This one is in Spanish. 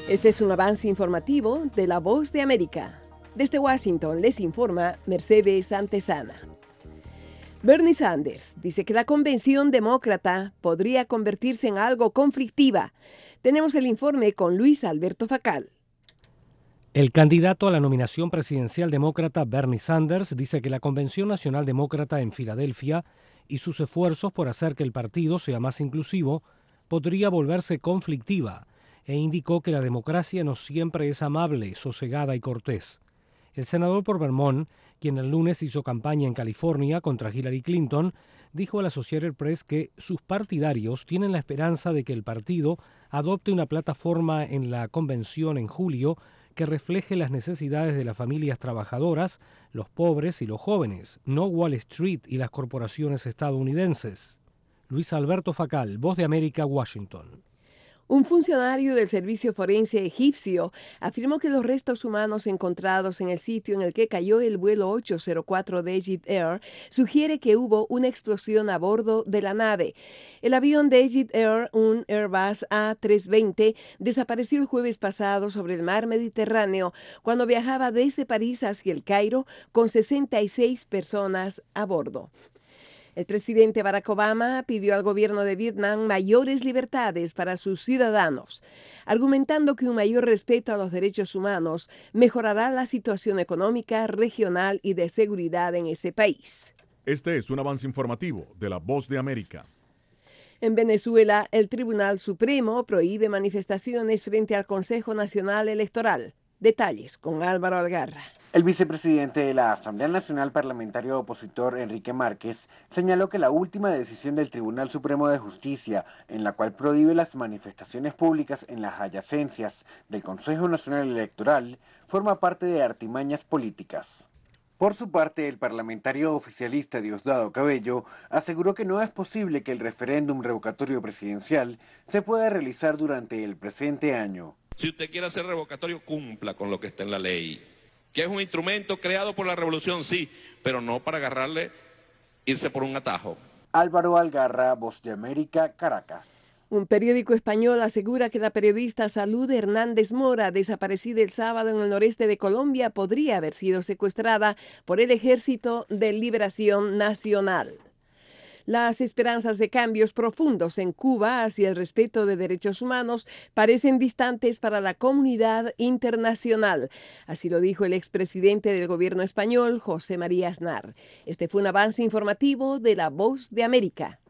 Este es un avance informativo de La Voz de América. Desde Washington les informa Mercedes Antesana. Bernie Sanders dice que la convención demócrata podría convertirse en algo conflictiva. Tenemos el informe con Luis Alberto Facal. El candidato a la nominación presidencial demócrata Bernie Sanders dice que la Convención Nacional Demócrata en Filadelfia y sus esfuerzos por hacer que el partido sea más inclusivo podría volverse conflictiva e indicó que la democracia no siempre es amable, sosegada y cortés. El senador por Vermont, quien el lunes hizo campaña en California contra Hillary Clinton, dijo al Associated Press que sus partidarios tienen la esperanza de que el partido adopte una plataforma en la convención en julio que refleje las necesidades de las familias trabajadoras, los pobres y los jóvenes, no Wall Street y las corporaciones estadounidenses. Luis Alberto Facal, Voz de América, Washington. Un funcionario del servicio forense egipcio afirmó que los restos humanos encontrados en el sitio en el que cayó el vuelo 804 de Egypt Air sugiere que hubo una explosión a bordo de la nave. El avión de Egypt Air, un Airbus A320, desapareció el jueves pasado sobre el mar Mediterráneo cuando viajaba desde París hacia el Cairo con 66 personas a bordo. El presidente Barack Obama pidió al gobierno de Vietnam mayores libertades para sus ciudadanos, argumentando que un mayor respeto a los derechos humanos mejorará la situación económica, regional y de seguridad en ese país. Este es un avance informativo de La Voz de América. En Venezuela, el Tribunal Supremo prohíbe manifestaciones frente al Consejo Nacional Electoral. Detalles con Álvaro Algarra. El vicepresidente de la Asamblea Nacional Parlamentario Opositor, Enrique Márquez, señaló que la última decisión del Tribunal Supremo de Justicia, en la cual prohíbe las manifestaciones públicas en las adyacencias del Consejo Nacional Electoral, forma parte de artimañas políticas. Por su parte, el parlamentario oficialista Diosdado Cabello aseguró que no es posible que el referéndum revocatorio presidencial se pueda realizar durante el presente año. Si usted quiere hacer revocatorio, cumpla con lo que está en la ley. Que es un instrumento creado por la revolución, sí, pero no para irse por un atajo. Álvaro Algarra, Voz de América, Caracas. Un periódico español asegura que la periodista Salud Hernández Mora, desaparecida el sábado en el noreste de Colombia, podría haber sido secuestrada por el Ejército de Liberación Nacional. Las esperanzas de cambios profundos en Cuba hacia el respeto de derechos humanos parecen distantes para la comunidad internacional. Así lo dijo el expresidente del gobierno español, José María Aznar. Este fue un avance informativo de La Voz de América.